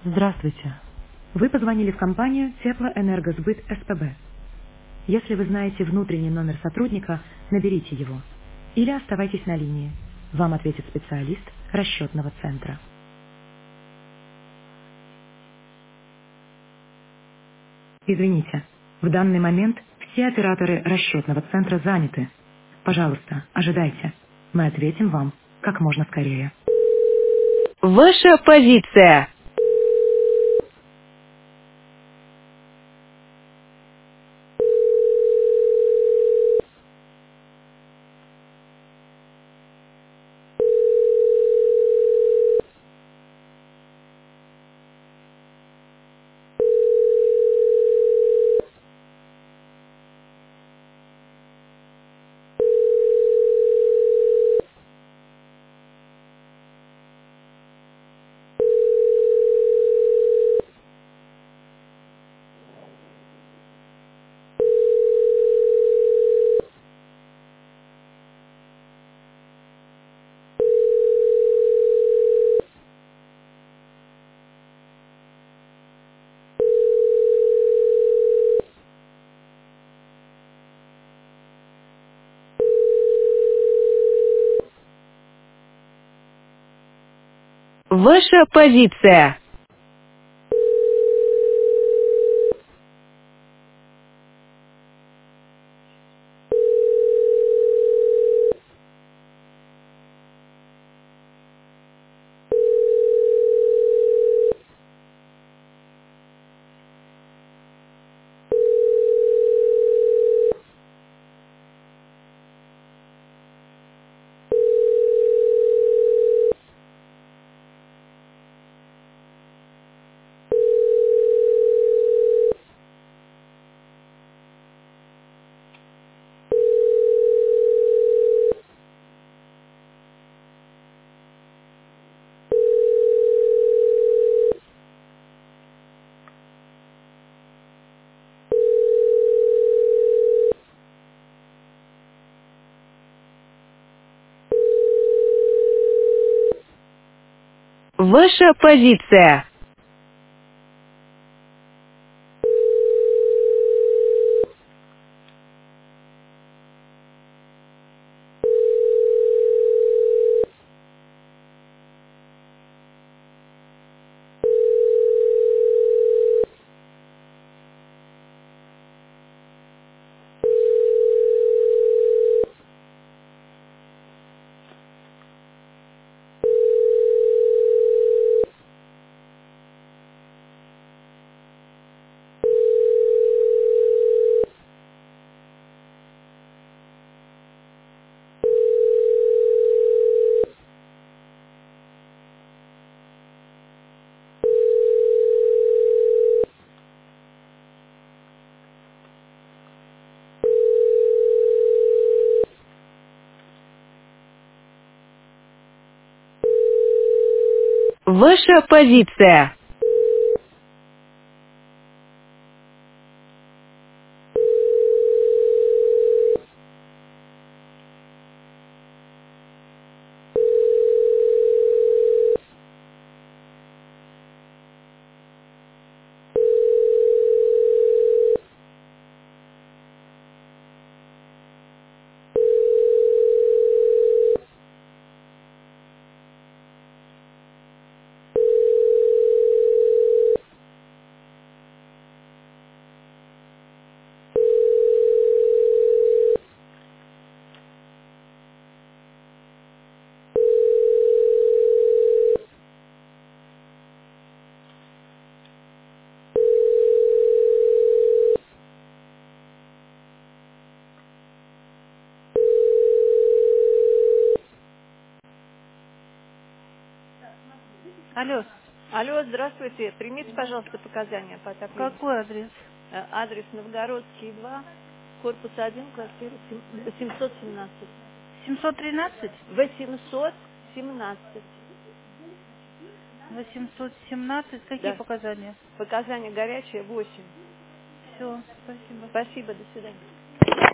Здравствуйте. Вы позвонили в компанию Теплоэнергосбыт СПБ. Если вы знаете внутренний номер сотрудника, наберите его. Или оставайтесь на линии. Вам ответит специалист расчетного центра. Извините, в данный момент все операторы расчетного центра заняты. Пожалуйста, ожидайте. Мы ответим вам как можно скорее. Ваша позиция. Ваша позиция. Ваша позиция. Ваша позиция. Алло, Алло, здравствуйте. Примите, пожалуйста, показания по отоплению. какой адрес? Адрес Новгородский, 2, корпус 1, квартира 817. 713? 817. 817. Какие Да. показания? Показания горячие 8. Все, спасибо. Спасибо, до свидания.